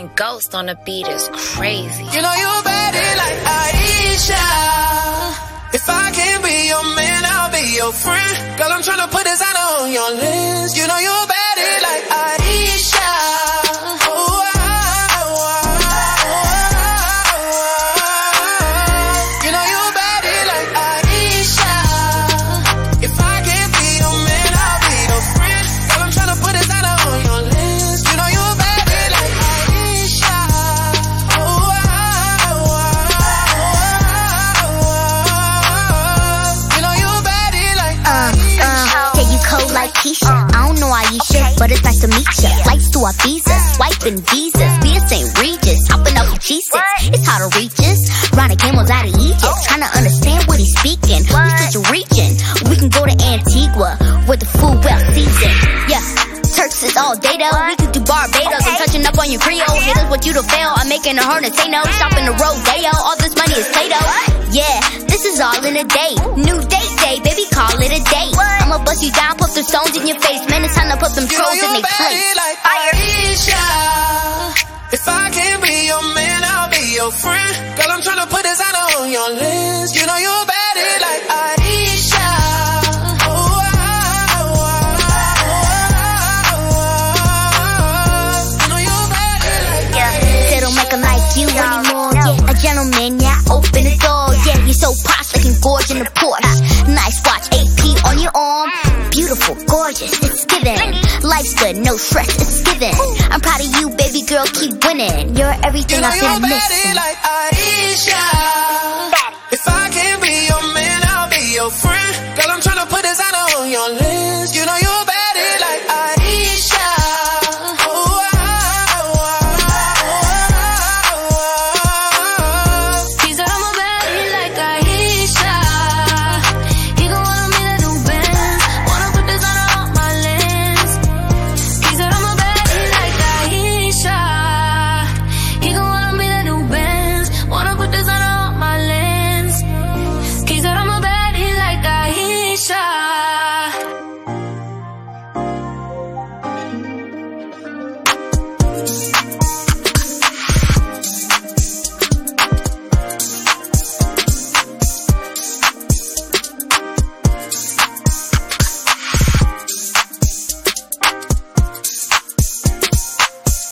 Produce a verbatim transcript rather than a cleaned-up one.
and Ghost on the beat is crazy. You know you a baddie like Aisha. If I can't be your man, I'll be your friend. Girl, I'm tryna put designer on your list. You know you a baddie like Aisha. Oh, oh, oh, oh. You know you a baddie like Aisha. If I can't be your man, I'll be your friend. Girl, I'm tryna put designer on your list. You know you a baddie like Aisha. Oh, oh, oh, oh. You know you a baddie like Aisha. Uh, yeah, you cold like Keisha. I don't know Aisha, but it's nice to meet ya. Flights to Ibiza, swiping visas. We in Saint Regis, hopping up with G six. It's hard to reach us. Riding camels out of Egypt, trying to understand what he's speaking. We such a region. We can go to Antigua, where the food well seasoned. Yeah, Turks is all day though. We could do Barbados. I'm touching up on your Creole. Haters want you to fail. I'm making a hard to say no. Shopping the rodeo. All this money is Play-Doh. Yeah, this is all in a day. New date day, baby, call it a date. I'ma bust you down, put some stones in your face. Man, it's time to put them trolls in their place. Like Aisha. If I can't be your man, I'll be your friend. Girl, I'm tryna put designer on your list. You know you a baddie like Aisha. Oh, oh, oh, oh. You know you a baddie like Aisha. They don't make a like you anymore. Yeah, a gentleman, yeah, open the door. Yeah, you're so posh, looking gorgeous in the Porsche. Nice watch, A P on your arm. Beautiful, gorgeous, it's given. Life's good, no stress, it's given. I'm proud of you, baby girl, keep winning. You're everything You know I've you a been missing. baddie like Aisha. If I can't be your man, I'll be your friend. Girl, I'm tryna put designer on your list. You know you